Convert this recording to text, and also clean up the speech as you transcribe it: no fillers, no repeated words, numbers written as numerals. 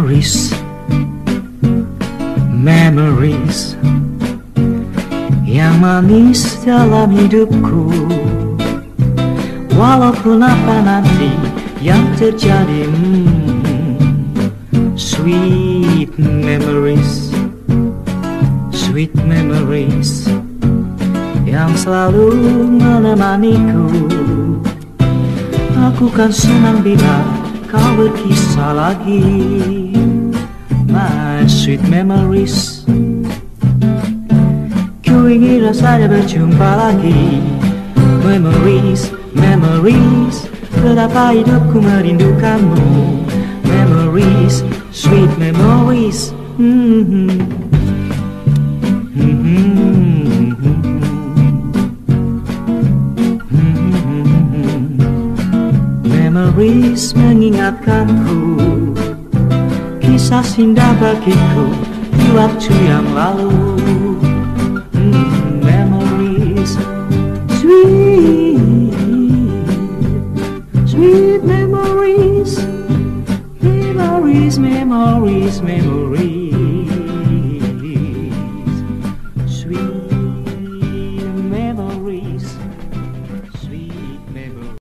Memories, memories yang manis dalam hidupku. Walaupun apa nanti yang terjadi, sweet memories, sweet memories yang selalu menemaniku. Aku kan senang bila kau berkisah lagi, my sweet memories. Ku ingin rasanya berjumpa lagi, memories, memories. Betapa hidupku merindukanmu, memories, sweet memories. Memories mengingatkanku kisah indah bagiku di waktu yang lalu. Memories, sweet, sweet memories, memories, memories, memories.